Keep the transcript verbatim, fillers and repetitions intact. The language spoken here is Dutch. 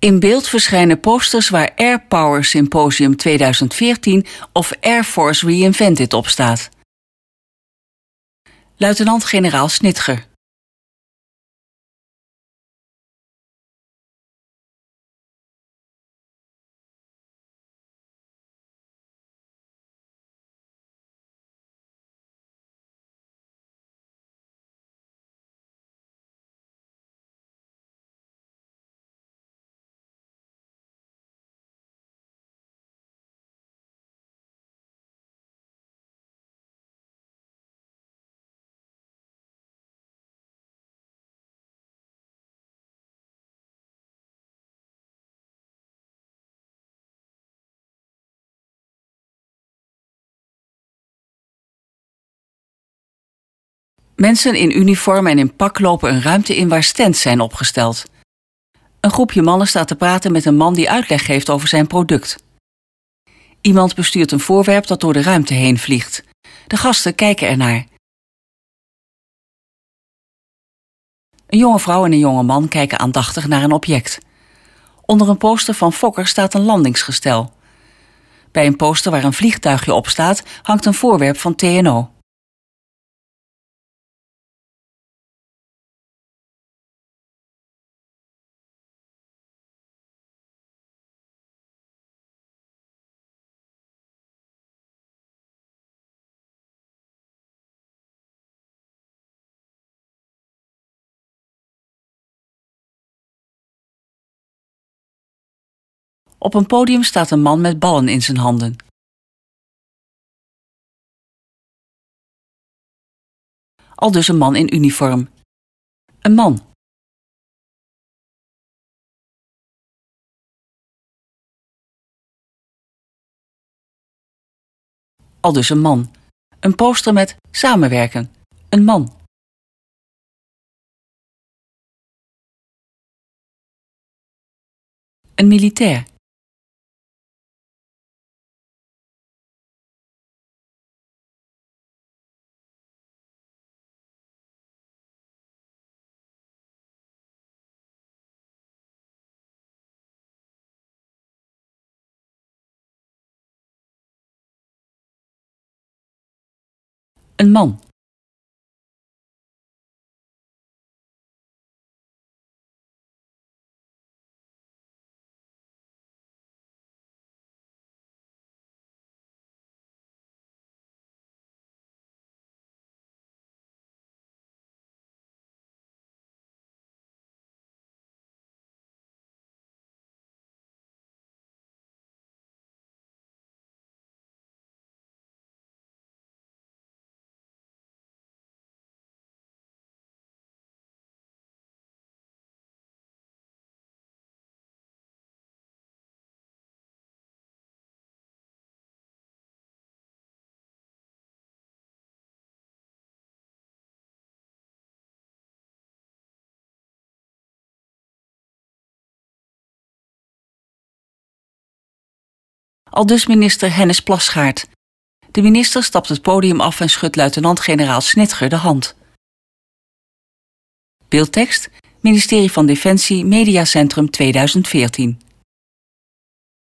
In beeld verschijnen posters waar Air Power Symposium tweeduizend veertien of Air Force Reinvented op staat. Luitenant-generaal Schnitger. Mensen in uniform en in pak lopen een ruimte in waar stands zijn opgesteld. Een groepje mannen staat te praten met een man die uitleg geeft over zijn product. Iemand bestuurt een voorwerp dat door de ruimte heen vliegt. De gasten kijken ernaar. Een jonge vrouw en een jonge man kijken aandachtig naar een object. Onder een poster van Fokker staat een landingsgestel. Bij een poster waar een vliegtuigje op staat, hangt een voorwerp van T N O. Op een podium staat een man met ballen in zijn handen. Aldus een man in uniform. Een man. Aldus een man. Een poster met samenwerken. Een man. Een militair. Een man. Aldus minister Hennis Plasgaard. De minister stapt het podium af en schudt luitenant-generaal Schnitger de hand. Beeldtekst: Ministerie van Defensie Mediacentrum tweeduizend veertien.